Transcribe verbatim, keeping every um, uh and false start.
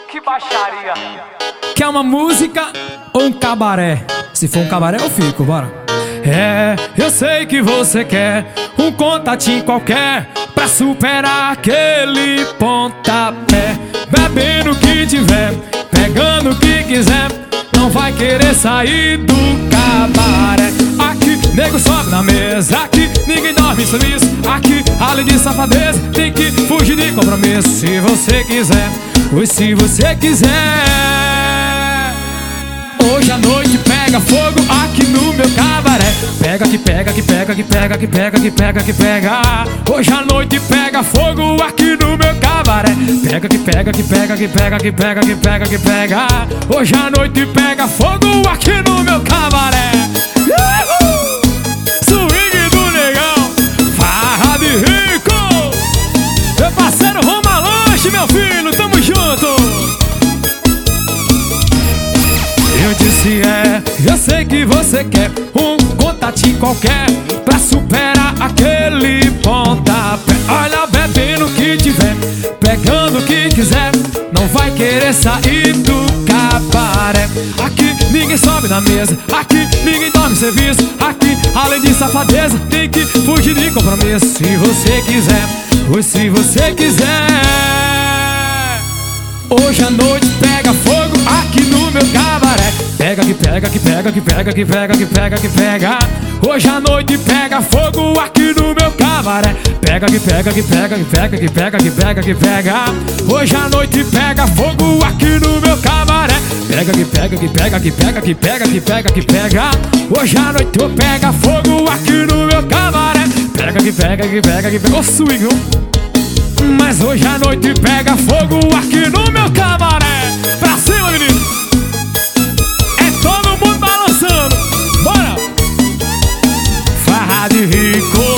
Que baixaria. Quer uma música ou um cabaré? Se for um cabaré eu fico, bora. É, eu sei que você quer um contatinho qualquer pra superar aquele pontapé. Bebendo o que tiver, pegando o que quiser, não vai querer sair do cabaré. Aqui, nego sobe na mesa, aqui ninguém dorme sumiço. Aqui, além de safadeza, tem que fugir de compromisso. Se você quiser, pois se você quiser, hoje a noite pega fogo aqui no meu cabaré. Pega que pega, que pega, que pega, que pega, que pega, que pega. Hoje a noite pega fogo aqui no meu cabaré. Pega que pega, que pega, que pega, que pega, que pega, que pega. Hoje a noite pega fogo aqui no meu cabaré. Uhul! Swing do negão, farra de rico. Meu parceiro Roma Lanche, meu filho, tamo junto. Eu disse é, eu sei que você quer um contatinho qualquer pra superar aquele pontapé. Olha, bebendo o que tiver, pegando o que quiser, não vai querer sair do cabaré. Aqui ninguém sobe na mesa, aqui ninguém dorme serviço. Aqui, além de safadeza, tem que fugir de compromisso. Se você quiser, pois se você quiser, hoje a noite pega fogo aqui no meu cabaré. Pega que pega, que pega, que pega, que pega, que pega, que pega. Hoje a noite pega fogo aqui no meu cabaré. Pega que pega, que pega, que pega, que pega, que pega, que pega. Hoje a noite pega fogo aqui no meu cabaré. Pega que pega, que pega, que pega, que pega, que pega, que pega. Hoje a noite pega fogo aqui no meu cabaré. Pega que pega, que pega, que pega. Ô swing, mas hoje a noite pega fogo aqui no meu cabaré. Pra cima, menino. É todo mundo balançando. Bora. Farra de rico.